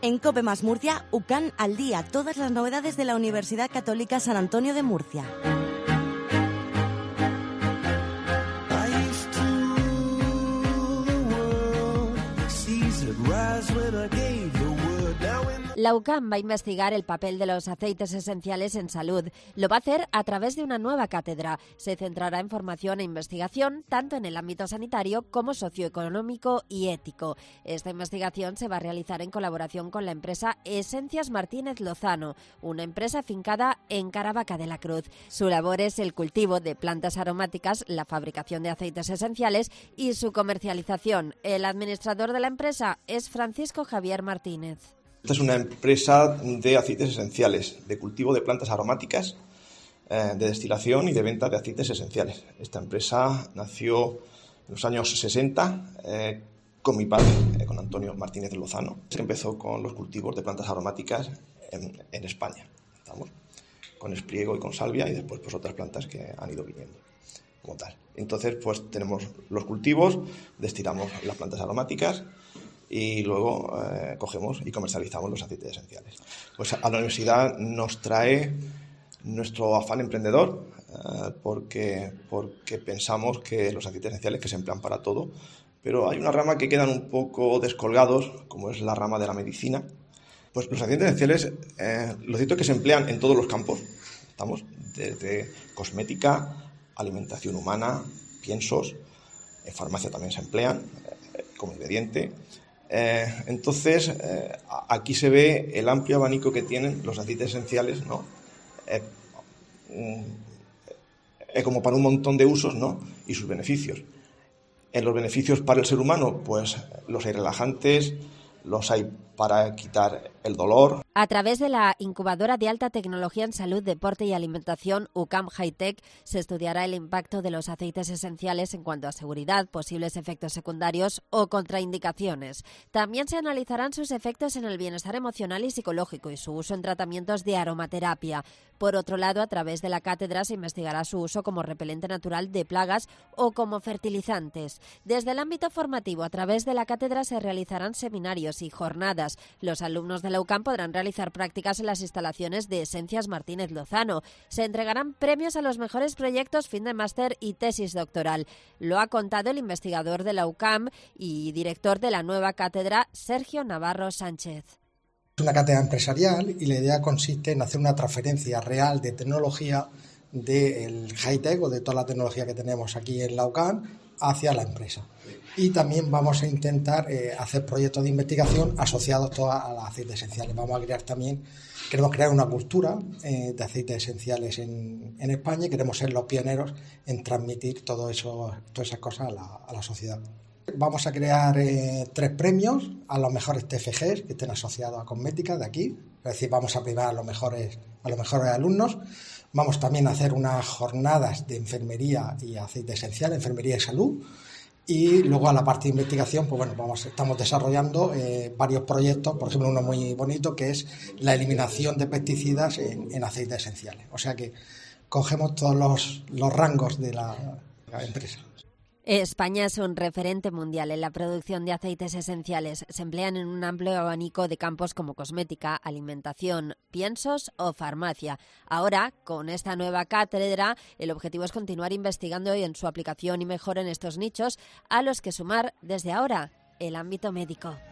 En COPE más Murcia, UCAN al día, todas las novedades de la Universidad Católica San Antonio de Murcia. La UCAM va a investigar el papel de los aceites esenciales en salud. Lo va a hacer a través de una nueva cátedra. Se centrará en formación e investigación tanto en el ámbito sanitario como socioeconómico y ético. Esta investigación se va a realizar en colaboración con la empresa Esencias Martínez Lozano, una empresa afincada en Caravaca de la Cruz. Su labor es el cultivo de plantas aromáticas, la fabricación de aceites esenciales y su comercialización. El administrador de la empresa es Francisco Javier Martínez. Esta es una empresa de aceites esenciales, de cultivo de plantas aromáticas, de destilación y de venta de aceites esenciales. Esta empresa nació en los años 60 con mi padre, con Antonio Martínez Lozano. Se empezó con los cultivos de plantas aromáticas en España, ¿estamos? Con espriego y con salvia, y después pues otras plantas que han ido viniendo como tal. Entonces pues tenemos los cultivos, destilamos las plantas aromáticas y luego cogemos y comercializamos los aceites esenciales. Pues a la universidad nos trae nuestro afán emprendedor, porque pensamos que los aceites esenciales que se emplean para todo, pero hay una rama que quedan un poco descolgados, como es la rama de la medicina. Pues los aceites esenciales, lo cierto es que se emplean en todos los campos, estamos desde cosmética, alimentación humana, piensos, en farmacia también se emplean como ingrediente. Entonces, aquí se ve el amplio abanico que tienen los aceites esenciales, ¿no? Como para un montón de usos, ¿no? Y sus beneficios. En los beneficios para el ser humano, pues los hay relajantes, los hay para quitar el dolor. A través de la incubadora de alta tecnología en salud, deporte y alimentación UCAM Hightech se estudiará el impacto de los aceites esenciales en cuanto a seguridad, posibles efectos secundarios o contraindicaciones. También se analizarán sus efectos en el bienestar emocional y psicológico y su uso en tratamientos de aromaterapia. Por otro lado, a través de la cátedra se investigará su uso como repelente natural de plagas o como fertilizantes. Desde el ámbito formativo, a través de la cátedra se realizarán seminarios y jornadas. Los alumnos de la UCAM podrán realizar prácticas en las instalaciones de Esencias Martínez Lozano. Se entregarán premios a los mejores proyectos, fin de máster y tesis doctoral. Lo ha contado el investigador de la UCAM y director de la nueva cátedra, Sergio Navarro Sánchez. Es una cátedra empresarial y la idea consiste en hacer una transferencia real de tecnología del high-tech o de toda la tecnología que tenemos aquí en la UCAM hacia la empresa. Y también vamos a intentar hacer proyectos de investigación asociados todos a los aceites esenciales. Queremos crear una cultura de aceites esenciales en España y queremos ser los pioneros en transmitir todas esas cosas a la sociedad. Vamos a crear 3 premios a los mejores TFGs que estén asociados a cosmética de aquí. Es decir, vamos a premiar a los mejores alumnos. Vamos también a hacer unas jornadas de enfermería y aceite esencial, enfermería y salud. Y luego a la parte de investigación, pues bueno, estamos desarrollando varios proyectos, por ejemplo uno muy bonito que es la eliminación de pesticidas en aceites esenciales. O sea que cogemos todos los rangos de la empresa. España es un referente mundial en la producción de aceites esenciales. Se emplean en un amplio abanico de campos como cosmética, alimentación, piensos o farmacia. Ahora, con esta nueva cátedra, el objetivo es continuar investigando en su aplicación y mejora en estos nichos, a los que sumar desde ahora el ámbito médico.